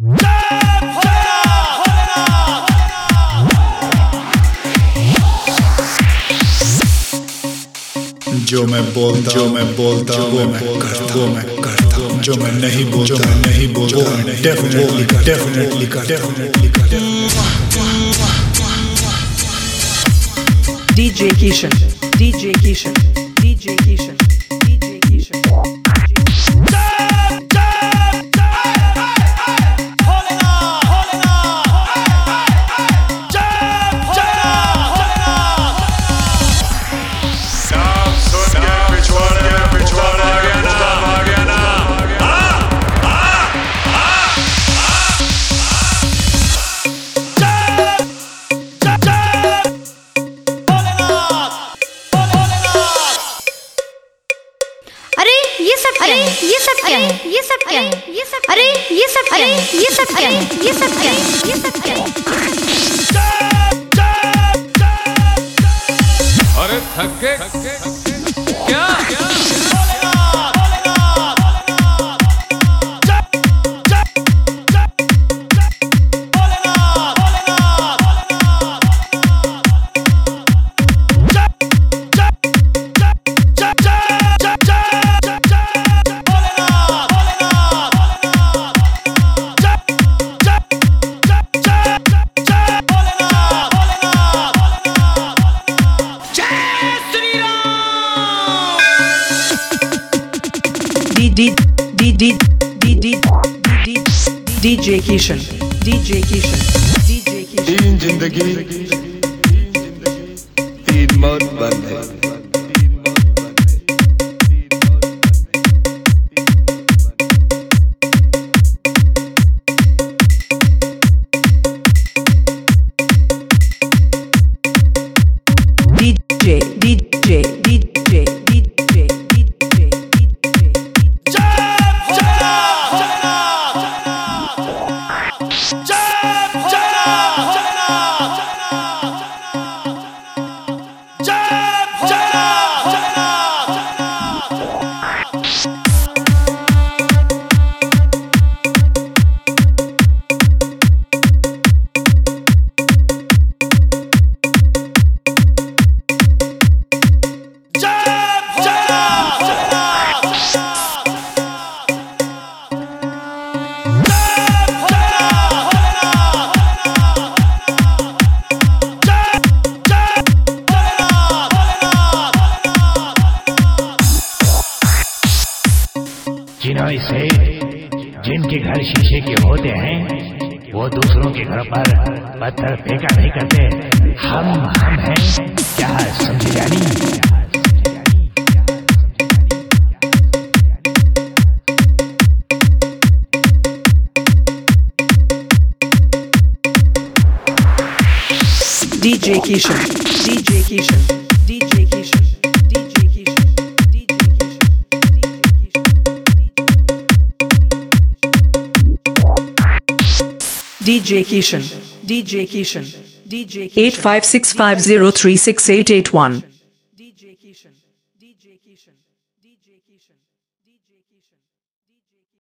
जो मैं बोलता वो मैं करता जो मैं नहीं बोलता डेफिनेटली करता DJ Kishan, DJ Kishan, DJ Kishan, DJ Kishan. ये सब क्या है? अरे ये सब क्या है? ये सब क्या है? ये सब क्या है? ये सब क्या है? अरे थक गए क्या? DJ Kishan, DJ Kishan, DJ Kishan. तीन जिंदगी तीन मौत बंद है. जिन्हों से जिनके घर शीशे के होते हैं वो दूसरों के घर पर पत्थर फेंका नहीं करते. हम हैं क्या समझे जानी? DJ Kishan, DJ Kishan, DJ Kishan, DJ Kishan, DJ Kishan, DJ Kishan, DJ Kishan, DJ Kishan, 8565036881.